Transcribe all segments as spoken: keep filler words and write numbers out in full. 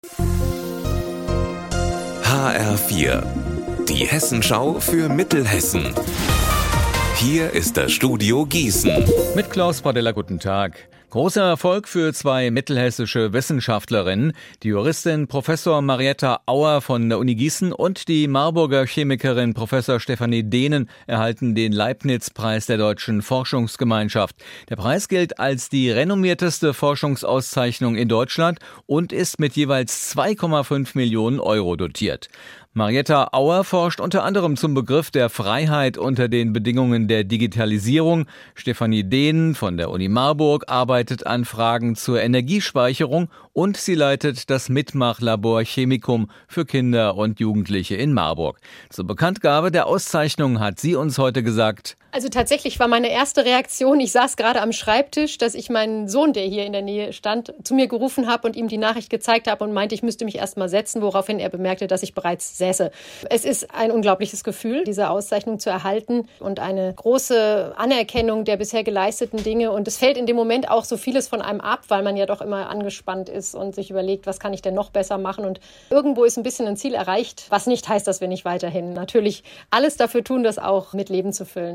H R vier, die Hessenschau für Mittelhessen. Hier ist das Studio Gießen. Mit Klaus Pradella, guten Tag. Großer Erfolg für zwei mittelhessische Wissenschaftlerinnen, die Juristin Professor Marietta Auer von der Uni Gießen und die Marburger Chemikerin Professor Stefanie Dehnen erhalten den Leibniz-Preis der Deutschen Forschungsgemeinschaft. Der Preis gilt als die renommierteste Forschungsauszeichnung in Deutschland und ist mit jeweils zwei Komma fünf Millionen Euro dotiert. Marietta Auer forscht unter anderem zum Begriff der Freiheit unter den Bedingungen der Digitalisierung. Stefanie Dehnen von der Uni Marburg arbeitet an Fragen zur Energiespeicherung und sie leitet das Mitmachlabor Chemikum für Kinder und Jugendliche in Marburg. Zur Bekanntgabe der Auszeichnung hat sie uns heute gesagt: Also tatsächlich war meine erste Reaktion, ich saß gerade am Schreibtisch, dass ich meinen Sohn, der hier in der Nähe stand, zu mir gerufen habe und ihm die Nachricht gezeigt habe und meinte, ich müsste mich erst mal setzen, woraufhin er bemerkte, dass ich bereits säße. Es ist ein unglaubliches Gefühl, diese Auszeichnung zu erhalten und eine große Anerkennung der bisher geleisteten Dinge. Und es fällt in dem Moment auch so vieles von einem ab, weil man ja doch immer angespannt ist und sich überlegt, was kann ich denn noch besser machen. Und irgendwo ist ein bisschen ein Ziel erreicht, was nicht heißt, dass wir nicht weiterhin natürlich alles dafür tun, das auch mit Leben zu füllen.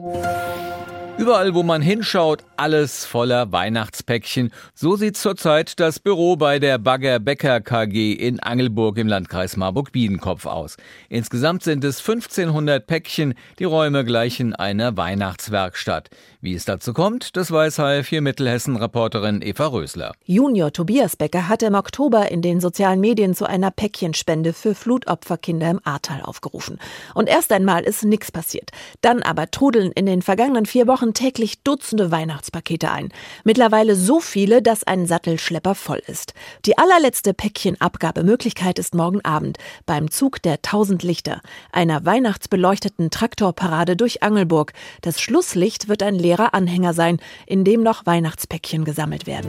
Überall, wo man hinschaut, alles voller Weihnachtspäckchen. So sieht zurzeit das Büro bei der Bagger Becker K G in Angelburg im Landkreis Marburg-Biedenkopf aus. Insgesamt sind es fünfzehnhundert Päckchen, die Räume gleichen einer Weihnachtswerkstatt. Wie es dazu kommt, das weiß H R vier Mittelhessen-Reporterin Eva Rösler. Junior Tobias Becker hatte im Oktober in den sozialen Medien zu einer Päckchenspende für Flutopferkinder im Ahrtal aufgerufen. Und erst einmal ist nichts passiert. Dann aber trudeln in den vergangenen vier Wochen täglich Dutzende Weihnachtspakete ein. Mittlerweile so viele, dass ein Sattelschlepper voll ist. Die allerletzte Päckchenabgabemöglichkeit ist morgen Abend beim Zug der Tausend Lichter, einer weihnachtsbeleuchteten Traktorparade durch Angelburg. Das Schlusslicht wird ein leerer Anhänger sein, in dem noch Weihnachtspäckchen gesammelt werden.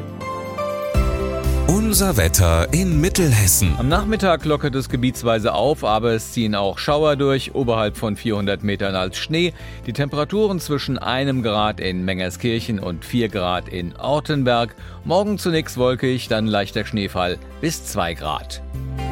Unser Wetter in Mittelhessen. Am Nachmittag lockert es gebietsweise auf, aber es ziehen auch Schauer durch, oberhalb von vierhundert Metern als Schnee. Die Temperaturen zwischen einem Grad in Mengerskirchen und vier Grad in Ortenberg. Morgen zunächst wolkig, dann leichter Schneefall bis zwei Grad.